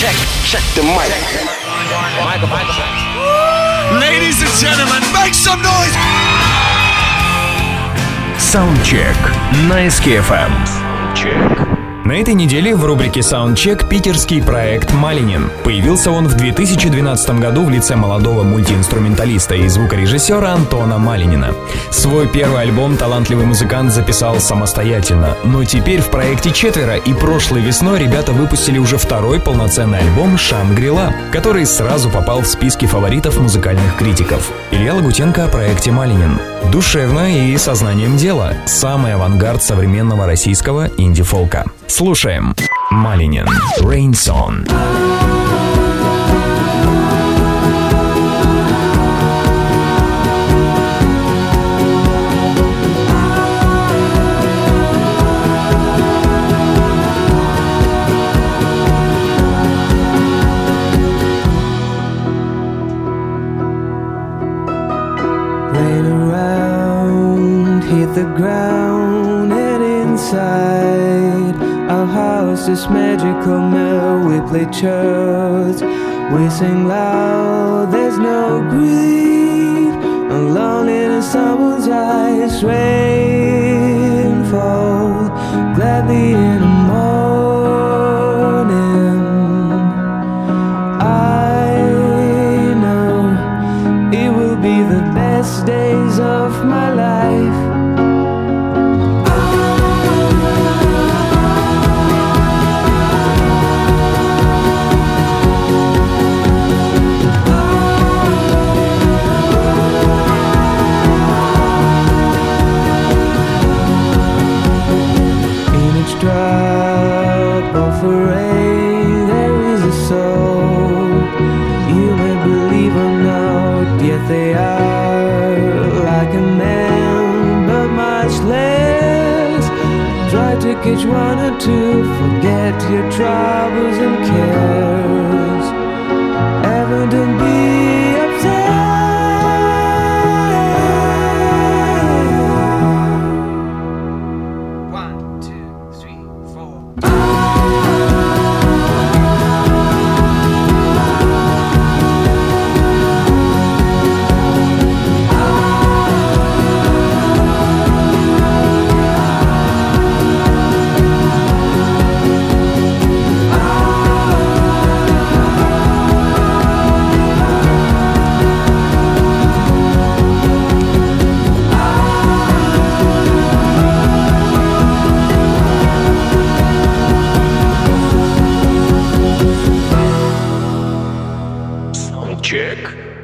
Check the mic. Ladies and gentlemen, make some noise. Soundcheck на SKFM. На этой неделе в рубрике Soundcheck питерский проект «Малинин». Появился он в 2012 году в лице молодого мультиинструменталиста и звукорежиссера Антона Малинина. Свой первый альбом талантливый музыкант записал самостоятельно, но теперь в проекте четверо, и прошлой весной ребята выпустили уже второй полноценный альбом «Шангри-Ла», который сразу попал в списки фаворитов музыкальных критиков. Илья Лагутенко о проекте «Малинин». Душевно и сознанием дела. Самый авангард современного российского инди-фолка. Слушаем. Малинин. Rain Song. Rain around, hit the ground, and inside our house, this magical melt. We play church, we sing loud. There's no grief, alone in someone's eyes. Rainfall, gladly in the morning. I know it will be the best days of my life. Drop of a rain, there is a soul. You may believe or not, yet they are like a man, but much less. Try to catch one or two, forget your troubles and cares. Ever don't be upset. Check.